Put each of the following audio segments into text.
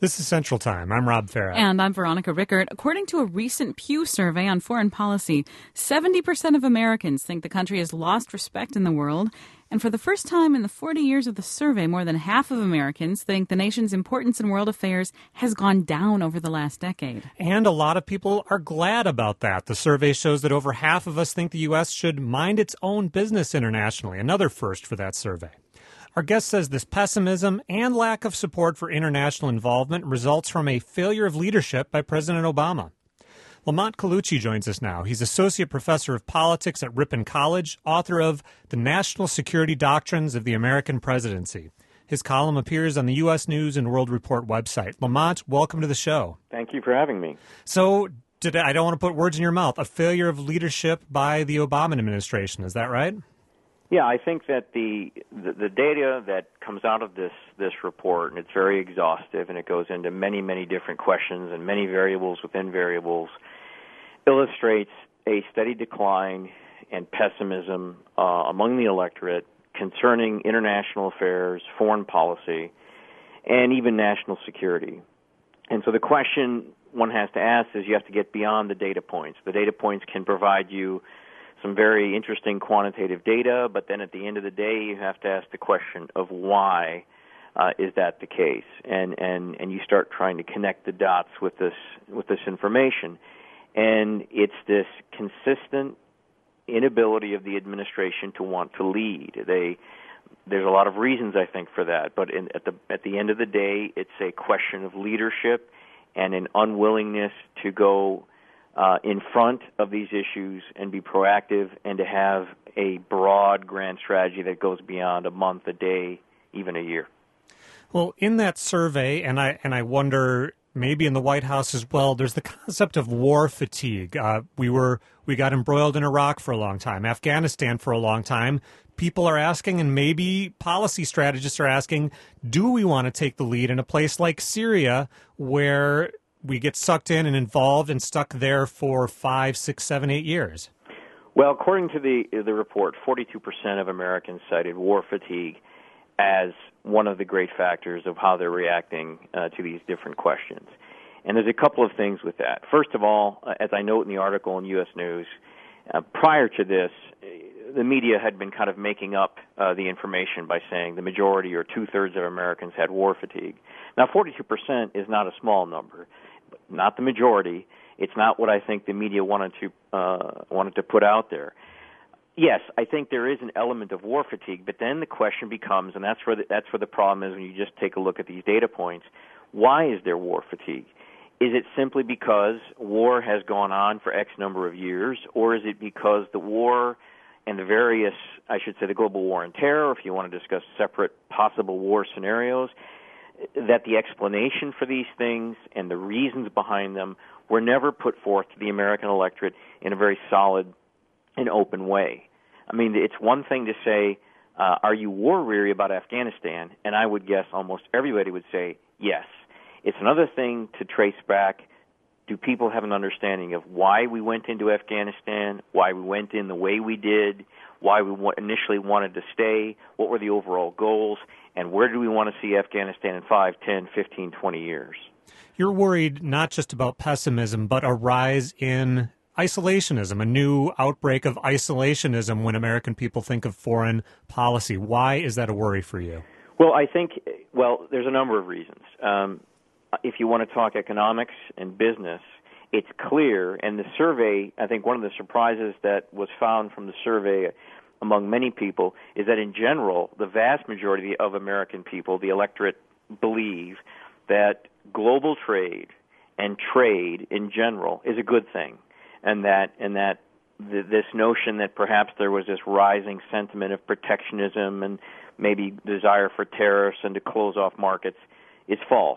This is Central Time. I'm Rob Farah. And I'm Veronica Rickert. According to a recent Pew survey on foreign policy, 70% of Americans think the country has lost respect in the world. And for the first time in the 40 years of the survey, more than half of Americans think the nation's importance in world affairs has gone down over the last decade. And a lot of people are glad about that. The survey shows that over half of us think the U.S. should mind its own business internationally, another first for that survey. Our guest says this pessimism and lack of support for international involvement results from a failure of leadership by President Obama. Lamont Colucci joins us now. He's Associate Professor of Politics at Ripon College, author of The National Security Doctrines of the American Presidency. His column appears on the U.S. News and World Report website. Lamont, welcome to the show. Thank you for having me. So, I don't want to put words in your mouth, a failure of leadership by the Obama administration. Is that right? Yeah, I think that the data that comes out of this report, and it's very exhaustive, and it goes into many, many different questions and many variables within variables, illustrates a steady decline and pessimism among the electorate concerning international affairs, foreign policy, and even national security. And so the question one has to ask is you have to get beyond the data points. The data points can provide you some very interesting quantitative data, but then at the end of the day, you have to ask the question of why is that the case, and you start trying to connect the dots with this information, and it's this consistent inability of the administration to want to lead. There's a lot of reasons, I think, for that, but at the end of the day, it's a question of leadership and an unwillingness to go in front of these issues and be proactive and to have a broad, grand strategy that goes beyond a month, a day, even a year. Well, in that survey, and I wonder maybe in the White House as well, there's the concept of war fatigue. We got embroiled in Iraq for a long time, Afghanistan for a long time. People are asking, and maybe policy strategists are asking, do we want to take the lead in a place like Syria where we get sucked in and involved and stuck there for 5, 6, 7, 8 years? Well, according to the report, 42% of Americans cited war fatigue as one of the great factors of how they're reacting to these different questions. And there's a couple of things with that. First of all, as I note in the article in U.S. News, prior to this, the media had been kind of making up the information by saying the majority or two-thirds of Americans had war fatigue. Now, 42% is not a small number. Not the majority. It's not what I think the media wanted to put out there. Yes, I think there is an element of war fatigue, but then the question becomes, and that's where the problem is when you just take a look at these data points. Why is there war fatigue? Is it simply because war has gone on for X number of years, or is it because the war and the various, I should say, the global war on terror, if you want to discuss separate possible war scenarios, that the explanation for these things and the reasons behind them were never put forth to the American electorate in a very solid and open way. I mean, it's one thing to say, are you war-weary about Afghanistan? And I would guess almost everybody would say yes. It's another thing to trace back, do people have an understanding of why we went into Afghanistan, why we went in the way we did, why we initially wanted to stay, what were the overall goals, and where do we want to see Afghanistan in 5, 10, 15, 20 years? You're worried not just about pessimism, but a rise in isolationism, a new outbreak of isolationism when American people think of foreign policy. Why is that a worry for you? Well, I think, there's a number of reasons. If you want to talk economics and business, it's clear, and the survey, I think one of the surprises that was found from the survey among many people is that in general, the vast majority of American people, the electorate, believe that global trade and trade in general is a good thing, and that this notion that perhaps there was this rising sentiment of protectionism and maybe desire for tariffs and to close off markets is false.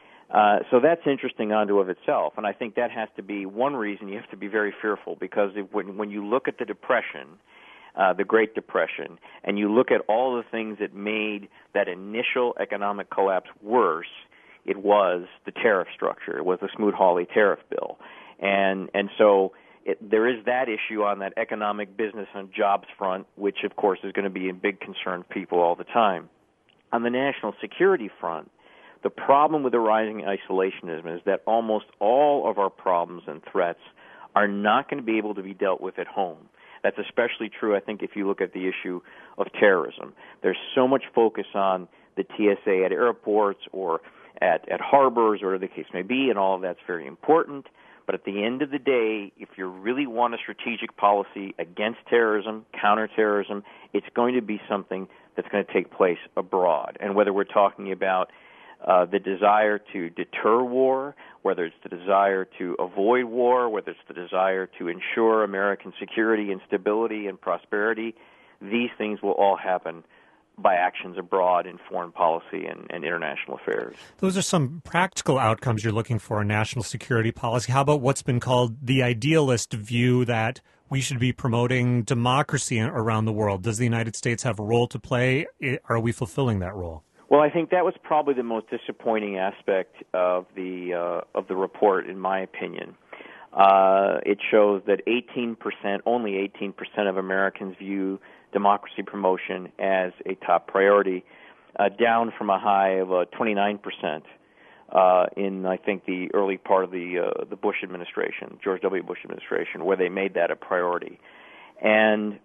So that's interesting unto of itself, and I think that has to be one reason you have to be very fearful, because when you look at the Depression, the Great Depression, and you look at all the things that made that initial economic collapse worse, it was the tariff structure. It was the Smoot-Hawley tariff bill. And so there is that issue on that economic, business, and jobs front, which, of course, is going to be a big concern for people all the time. On the national security front, The problem with the rising isolationism is that almost all of our problems and threats are not going to be able to be dealt with at home. That's especially true, I think, if you look at the issue of terrorism. There's so much focus on the TSA at airports or at harbors or whatever the case may be, and all of that's very important. But at the end of the day, if you really want a strategic policy against terrorism, counterterrorism, it's going to be something that's going to take place abroad. And whether we're talking about the desire to deter war, whether it's the desire to avoid war, whether it's the desire to ensure American security and stability and prosperity, these things will all happen by actions abroad in foreign policy and international affairs. Those are some practical outcomes you're looking for in national security policy. How about what's been called the idealist view that we should be promoting democracy around the world? Does the United States have a role to play? Are we fulfilling that role? Well, I think that was probably the most disappointing aspect of the report, in my opinion. It shows that only 18% of Americans view democracy promotion as a top priority, down from a high of 29% in, I think, the early part of the Bush administration, George W. Bush administration, where they made that a priority. And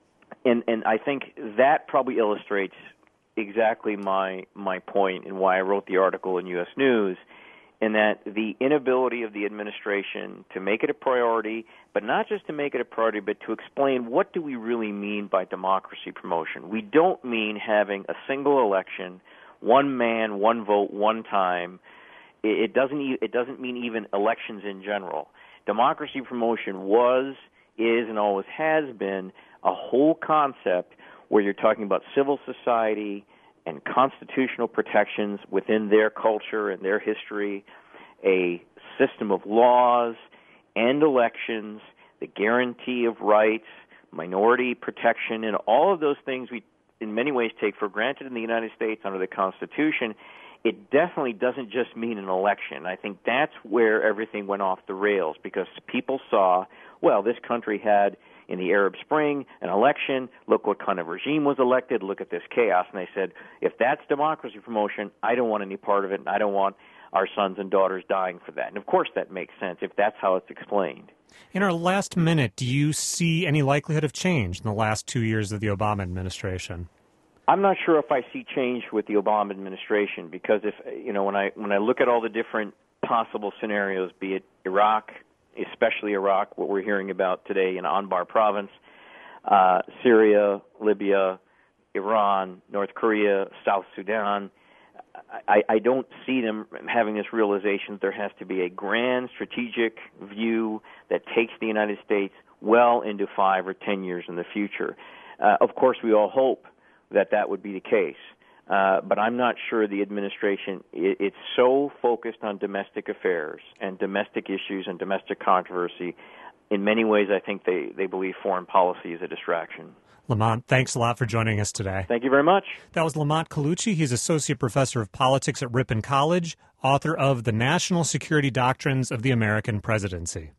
I think that probably illustrates exactly my point and why I wrote the article in U.S. News, in that the inability of the administration to make it a priority, but not just to make it a priority, but to explain what do we really mean by democracy promotion. We don't mean having a single election, one man, one vote, one time. It doesn't mean even elections in general. Democracy promotion was, is, and always has been a whole concept where you're talking about civil society and constitutional protections within their culture and their history, a system of laws and elections, the guarantee of rights, minority protection, and all of those things we in many ways take for granted in the United States under the Constitution. It definitely doesn't just mean an election. I think that's where everything went off the rails, because people saw, well, this country had, in the Arab Spring, an election, look what kind of regime was elected, look at this chaos. And they said, if that's democracy promotion, I don't want any part of it, and I don't want our sons and daughters dying for that. And of course that makes sense if that's how it's explained. In our last minute, do you see any likelihood of change in the last 2 years of the Obama administration? I'm not sure if I see change with the Obama administration, because when I look at all the different possible scenarios, be it Iraq, especially Iraq, what we're hearing about today in Anbar province, Syria, Libya, Iran, North Korea, South Sudan, I don't see them having this realization that there has to be a grand strategic view that takes the United States well into 5 or 10 years in the future. Of course, we all hope that would be the case. But I'm not sure the administration, it's so focused on domestic affairs and domestic issues and domestic controversy. In many ways, I think they believe foreign policy is a distraction. Lamont, thanks a lot for joining us today. Thank you very much. That was Lamont Colucci. He's Associate Professor of Politics at Ripon College, author of The National Security Doctrines of the American Presidency.